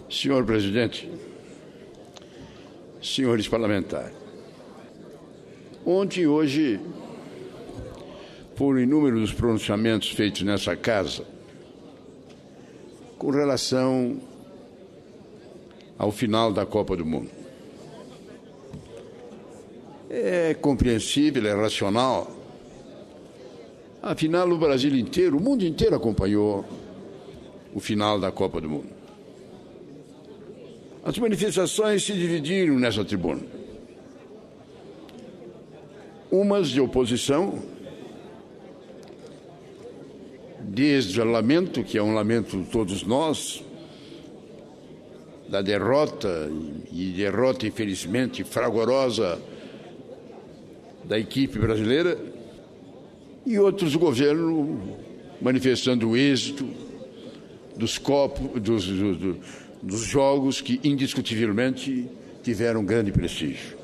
Senhor presidente, senhores parlamentares, ontem e hoje foram inúmeros os pronunciamentos feitos nessa casa com relação ao final da Copa do Mundo. É compreensível, é racional. Afinal, o Brasil inteiro, o mundo inteiro acompanhou o final da Copa do Mundo. As manifestações se dividiram nessa tribuna. Umas de oposição, desde o lamento, que é um lamento de todos nós, da derrota, e derrota, infelizmente, fragorosa da equipe brasileira, e outros do governo manifestando o êxito dos jogos que, indiscutivelmente, tiveram grande prestígio.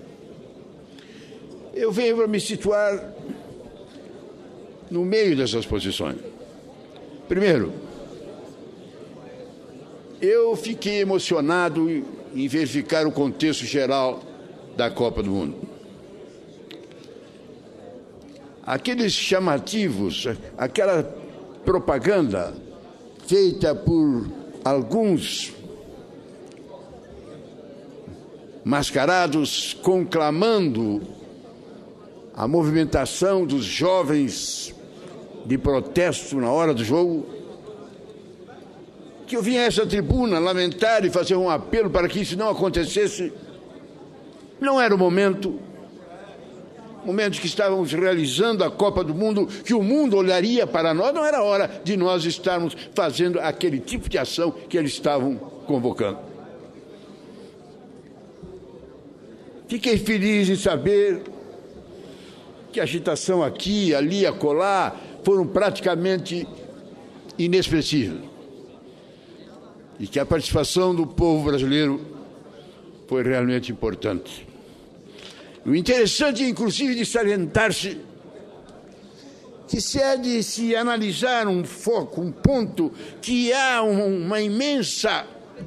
Eu venho para me situar no meio dessas posições. Primeiro, eu fiquei emocionado em verificar o contexto geral da Copa do Mundo. Aqueles chamativos, aquela propaganda feita por alguns mascarados conclamando a movimentação dos jovens de protesto na hora do jogo, que eu vim a essa tribuna lamentar e fazer um apelo para que isso não acontecesse. Não era o momento que estávamos realizando a Copa do Mundo, que o mundo olharia para nós, não era hora de nós estarmos fazendo aquele tipo de ação que eles estavam convocando. Fiquei feliz em saber que a agitação aqui, ali, acolá, foram praticamente inexpressíveis. E que a participação do povo brasileiro foi realmente importante. O interessante, inclusive, de salientar-se que se é de se analisar um foco, um ponto, que há uma imensa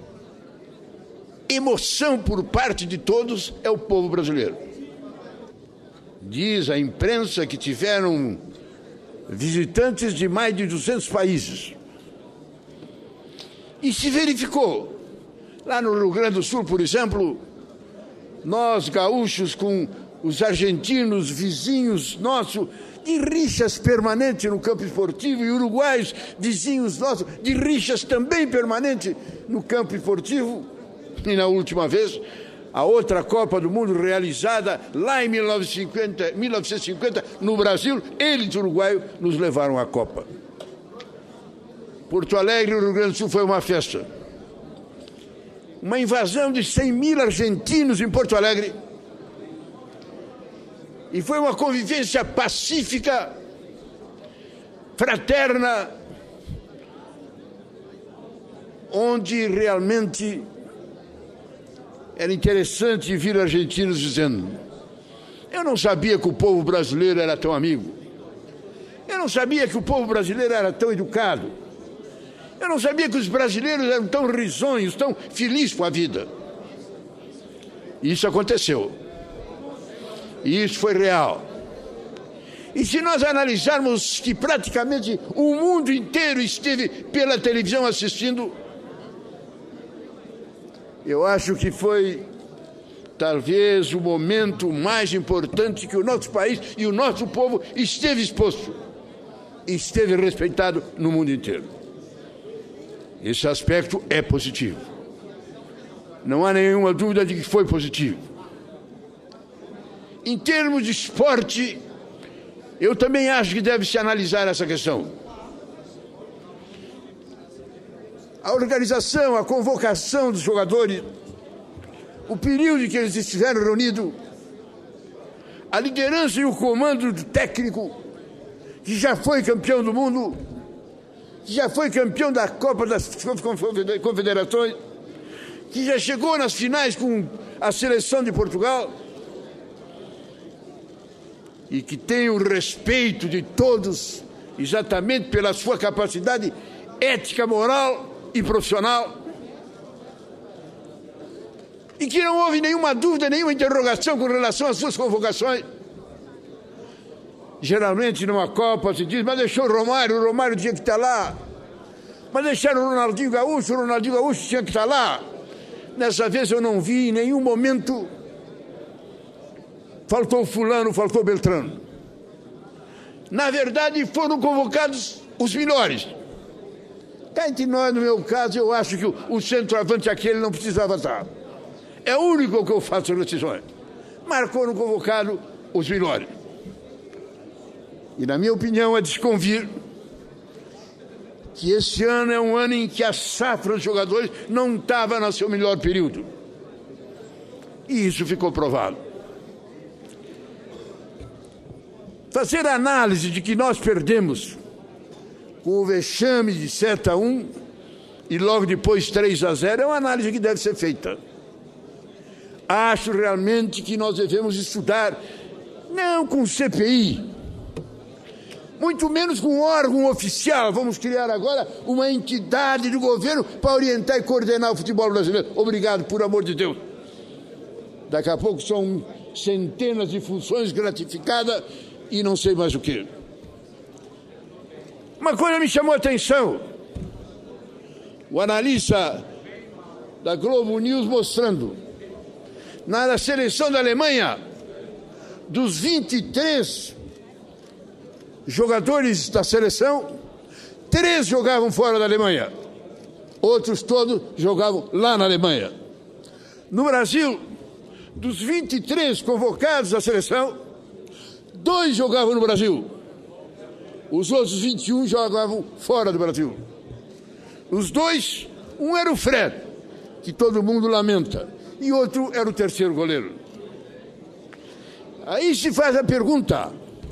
emoção por parte de todos, é o povo brasileiro. Diz a imprensa que tiveram visitantes de mais de 200 países. E se verificou, lá no Rio Grande do Sul, por exemplo, nós gaúchos com os argentinos, vizinhos nossos, de rixas permanentes no campo esportivo, e uruguaios, vizinhos nossos, de rixas também permanentes no campo esportivo. E na última vez, a outra Copa do Mundo realizada lá em 1950, no Brasil, eles, uruguaios, nos levaram à Copa. Porto Alegre, no Rio Grande do Sul, foi uma festa. Uma invasão de 100 mil argentinos em Porto Alegre. E foi uma convivência pacífica, fraterna, onde realmente era interessante vir argentinos dizendo: eu não sabia que o povo brasileiro era tão amigo. Eu não sabia que o povo brasileiro era tão educado. Eu não sabia que os brasileiros eram tão risonhos, tão felizes com a vida. Isso aconteceu. E isso foi real. E se nós analisarmos que praticamente o mundo inteiro esteve pela televisão assistindo, eu acho que foi talvez o momento mais importante que o nosso país e o nosso povo esteve exposto, esteve respeitado no mundo inteiro. Esse aspecto é positivo. Não há nenhuma dúvida de que foi positivo. Em termos de esporte, eu também acho que deve-se analisar essa questão. A organização, a convocação dos jogadores, o período em que eles estiveram reunidos, a liderança e o comando do técnico, que já foi campeão do mundo, que já foi campeão da Copa das Confederações, que já chegou nas finais com a seleção de Portugal e que tem o respeito de todos exatamente pela sua capacidade ética, moral e profissional. e que não houve nenhuma dúvida, nenhuma interrogação com relação às suas convocações. Geralmente numa Copa se diz, mas deixou o Romário tinha que estar lá. Mas deixaram o Ronaldinho Gaúcho tinha que estar lá. Nessa vez eu não vi em nenhum momento faltou fulano, faltou Beltrano. Na verdade foram convocados os melhores. Cá entre nós, no meu caso, eu acho que o centroavante aquele não precisava estar. É o único que eu faço decisões. Mas foram convocados os melhores. E na minha opinião é desconvir que esse ano é um ano em que a safra de jogadores não estava no seu melhor período. E isso ficou provado. Fazer a análise de que nós perdemos com o vexame de 7-1 e logo depois 3-0 é uma análise que deve ser feita. Acho realmente que nós devemos estudar, não com CPI, muito menos com um órgão oficial. Vamos criar agora uma entidade do governo para orientar e coordenar o futebol brasileiro. Obrigado, por amor de Deus. Daqui a pouco são centenas de funções gratificadas e não sei mais o que. Uma coisa me chamou a atenção. O analista da Globo News mostrando, na seleção da Alemanha, dos 23 jogadores da seleção, 3 jogavam fora da Alemanha. Outros todos jogavam lá na Alemanha. No Brasil, dos 23 convocados da seleção, 2 jogavam no Brasil. Os outros 21 jogavam fora do Brasil. Os 2, um era o Fred, que todo mundo lamenta, e outro era o terceiro goleiro. Aí se faz a pergunta: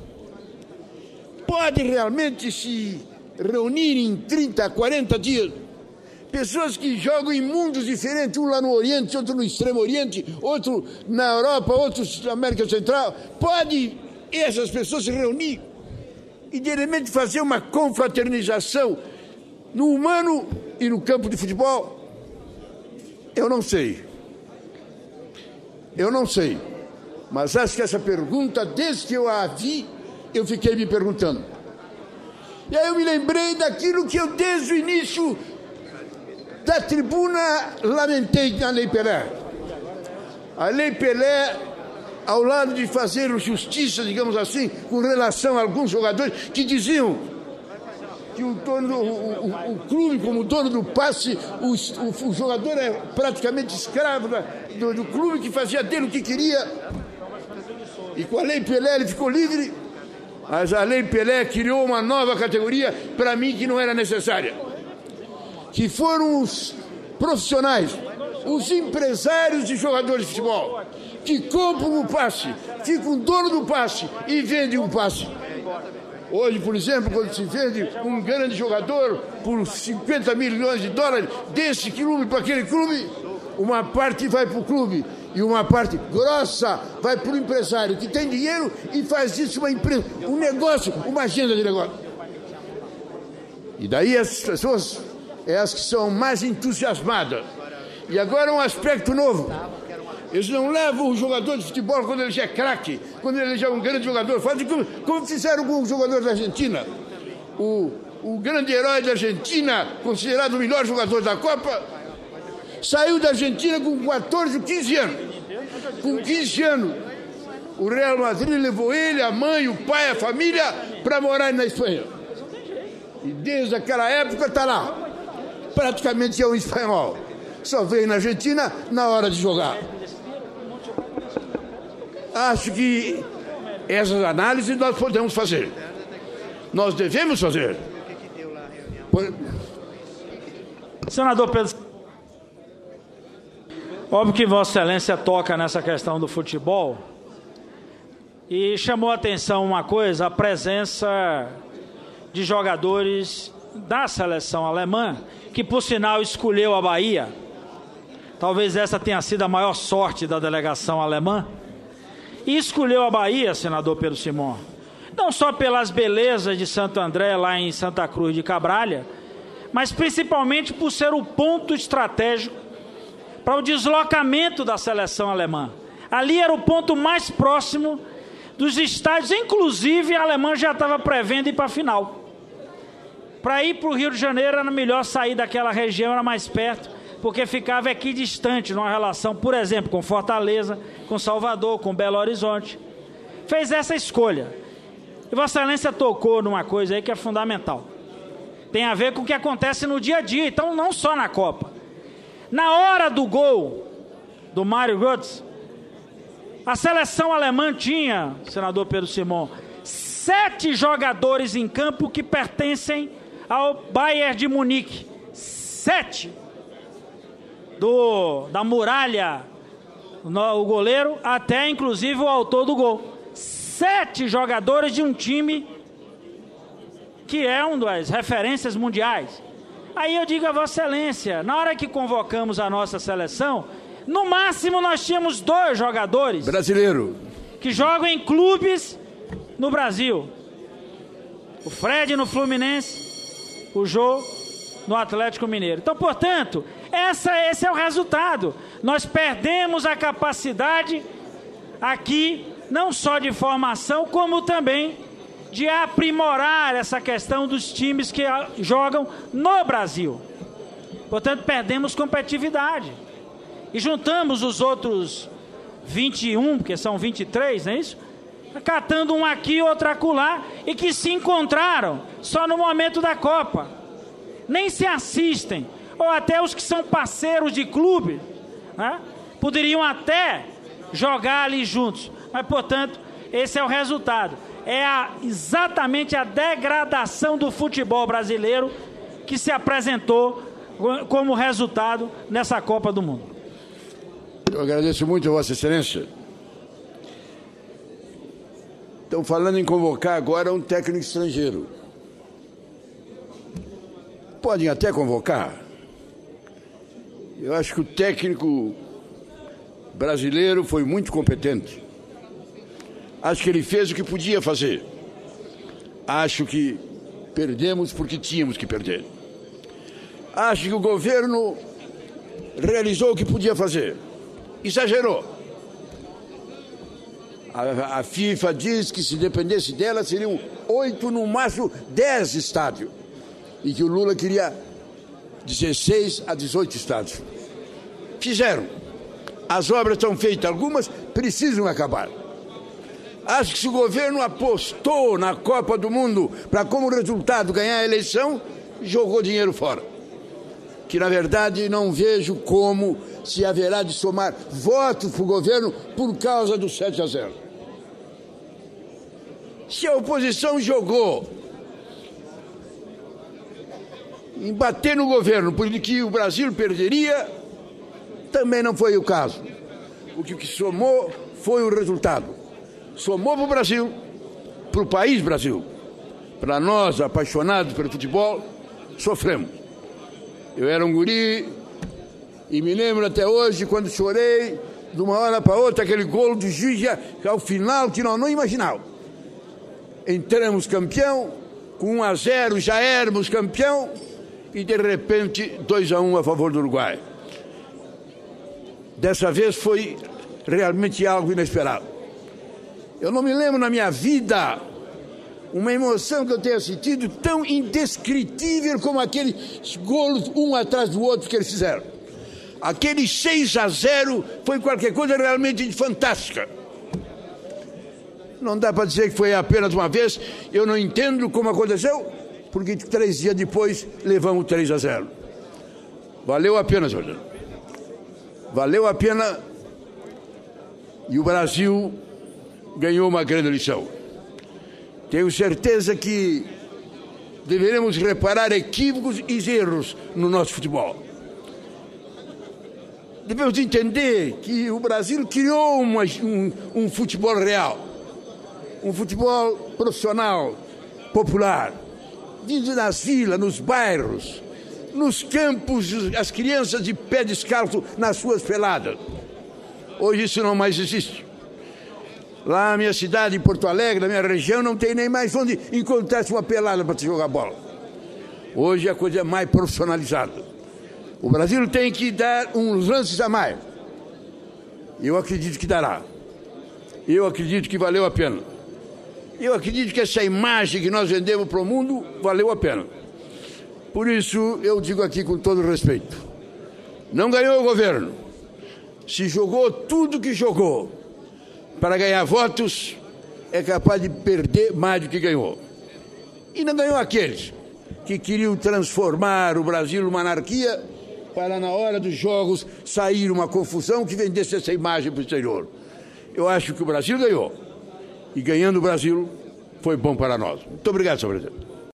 pode realmente se reunir em 30, 40 dias pessoas que jogam em mundos diferentes, um lá no Oriente, outro no Extremo Oriente, outro na Europa, outros na América Central? Pode essas pessoas se reunir e de repente fazer uma confraternização no humano e no campo de futebol? Eu não sei. Mas acho que essa pergunta, desde que eu a vi, eu fiquei me perguntando. E aí eu me lembrei daquilo que eu, desde o início da tribuna, lamentei na Lei Pelé. A Lei Pelé, ao lado de fazer justiça, digamos assim, com relação a alguns jogadores que diziam que o clube, como dono do passe, o jogador é praticamente escravo do clube, que fazia dele o que queria. E com a Lei Pelé ele ficou livre. Mas a Lei Pelé criou uma nova categoria, para mim, que não era necessária. Que foram os profissionais, os empresários de jogadores de futebol, que compram o passe, ficam dono do passe e vendem o passe. Hoje, por exemplo, quando se vende um grande jogador por 50 milhões de dólares, desse clube para aquele clube, uma parte vai para o clube e uma parte grossa vai para o empresário, que tem dinheiro e faz disso uma empresa, um negócio, uma agenda de negócio. E daí as pessoas é as que são mais entusiasmadas. E agora um aspecto novo: eles não levam o jogador de futebol quando ele já é craque, quando ele já é um grande jogador. Fazem como fizeram com o jogador da Argentina. O grande herói da Argentina, considerado o melhor jogador da Copa, saiu da Argentina com 14 ou 15 anos. Com 15 anos, o Real Madrid levou ele, a mãe, o pai, a família, para morar na Espanha. E desde aquela época está lá. Praticamente é um espanhol. Só veio na Argentina na hora de jogar. Acho que essas análises nós podemos fazer. Nós devemos fazer. Senador Pedro, óbvio que Vossa Excelência toca nessa questão do futebol e chamou a atenção uma coisa: a presença de jogadores da seleção alemã, que por sinal escolheu a Bahia. Talvez essa tenha sido a maior sorte da delegação alemã. E escolheu a Bahia, senador Pedro Simão, não só pelas belezas de Santo André, lá em Santa Cruz de Cabralha, mas principalmente por ser o ponto estratégico para o deslocamento da seleção alemã. Ali era o ponto mais próximo dos estádios, inclusive a Alemanha já estava prevendo ir para a final. Para ir para o Rio de Janeiro era melhor sair daquela região, era mais perto, porque ficava aqui distante, numa relação, por exemplo, com Fortaleza, com Salvador, com Belo Horizonte. Fez essa escolha. E Vossa Excelência tocou numa coisa aí que é fundamental. Tem a ver com o que acontece no dia a dia, então não só na Copa. Na hora do gol do Mário Götze, a seleção alemã tinha, senador Pedro Simon, 7 jogadores em campo que pertencem ao Bayern de Munique. 7. Da muralha, o goleiro, até inclusive o autor do gol. 7 jogadores de um time que é uma das referências mundiais. Aí eu digo a Vossa Excelência, na hora que convocamos a nossa seleção, no máximo nós tínhamos 2 jogadores brasileiro que jogam em clubes no Brasil. O Fred no Fluminense, o Jô no Atlético Mineiro. Então, portanto, esse é o resultado. Nós perdemos a capacidade aqui, não só de formação, como também de aprimorar essa questão dos times que jogam no Brasil. Portanto, perdemos competitividade. E juntamos os outros 21, porque são 23, não é isso? Catando um aqui, outro acolá, e que se encontraram só no momento da Copa. Nem se assistem. Ou até os que são parceiros de clube, né? Poderiam até jogar ali juntos. Mas, portanto, esse é o resultado. É exatamente a degradação do futebol brasileiro que se apresentou como resultado nessa Copa do Mundo. Eu agradeço muito a Vossa Excelência. Estão falando em convocar agora um técnico estrangeiro. Podem até convocar. Eu acho que o técnico brasileiro foi muito competente. Acho que ele fez o que podia fazer. Acho que perdemos porque tínhamos que perder. Acho que o governo realizou o que podia fazer. Exagerou. A FIFA diz que se dependesse dela seriam 8, no máximo 10 estádios. E que o Lula queria 16 a 18 estádios. Fizeram. As obras estão feitas, algumas precisam acabar. Acho que se o governo apostou na Copa do Mundo para, como resultado, ganhar a eleição, jogou dinheiro fora. Que, na verdade, não vejo como se haverá de somar votos para o governo por causa do 7-0. Se a oposição jogou em bater no governo porque o Brasil perderia, também não foi o caso. O que somou foi o resultado. Somou para o Brasil, para o país Brasil. Para nós, apaixonados pelo futebol, sofremos. Eu era um guri e me lembro até hoje quando chorei de uma hora para outra aquele gol do juiz ao final que nós não imaginávamos. Entramos campeão, com 1-0 já éramos campeão e de repente 2-1 a favor do Uruguai. Dessa vez foi realmente algo inesperado. Eu não me lembro na minha vida uma emoção que eu tenha sentido tão indescritível como aqueles gols um atrás do outro que eles fizeram. Aquele 6-0 foi qualquer coisa realmente fantástica. Não dá para dizer que foi apenas uma vez. Eu não entendo como aconteceu, porque 3 dias depois levamos 3-0. Valeu a pena, Jorge. Valeu a pena. E o Brasil ganhou uma grande lição. Tenho certeza que deveremos reparar equívocos e erros no nosso futebol. Devemos entender que o Brasil criou um futebol real, um futebol profissional, popular, vindo nas vilas, nos bairros, nos campos, as crianças de pé descalço nas suas peladas. Hoje isso não mais existe. Lá na minha cidade, em Porto Alegre, na minha região, não tem nem mais onde encontrar uma pelada para se jogar bola. Hoje a coisa é mais profissionalizada. O Brasil tem que dar uns lances a mais. Eu acredito que dará. Eu acredito que valeu a pena. Eu acredito que essa imagem que nós vendemos para o mundo valeu a pena. Por isso, eu digo aqui com todo respeito. Não ganhou o governo. Se jogou tudo que jogou para ganhar votos, é capaz de perder mais do que ganhou. E não ganhou aqueles que queriam transformar o Brasil numa anarquia para, na hora dos jogos, sair uma confusão que vendesse essa imagem para o exterior. Eu acho que o Brasil ganhou. E ganhando o Brasil, foi bom para nós. Muito obrigado, senhor presidente.